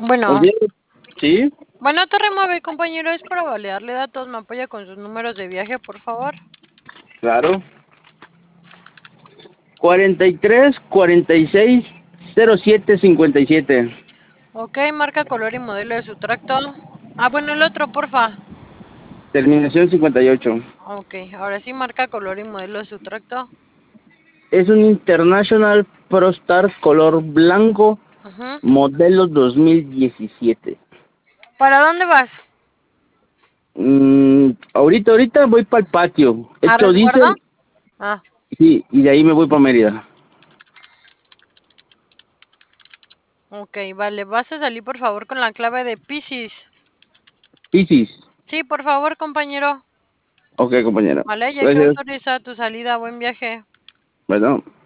Bueno, Oye, sí, bueno, Torre Mave, compañero, es para validarle datos. ¿Me apoya con sus números de viaje, por favor? claro. 43 46 07 57. Ok, marca, color y modelo de su tracto. Ah, bueno, el otro, porfa. Terminación 58. Ok, ahora sí, marca, color y modelo de su tracto. Es un International ProStar color blanco, Ujú. modelo 2017. ¿Para dónde vas? Ahorita voy para el patio. ¿A Echo resguardo? diésel, Ah, sí, y de ahí me voy para Mérida. ok, vale. ¿Vas a salir, por favor, con la clave de Piscis? Piscis. Sí, por favor, compañero. Ok, compañera. Vale, ya que Gracias. autoriza tu salida. Buen viaje. Bueno.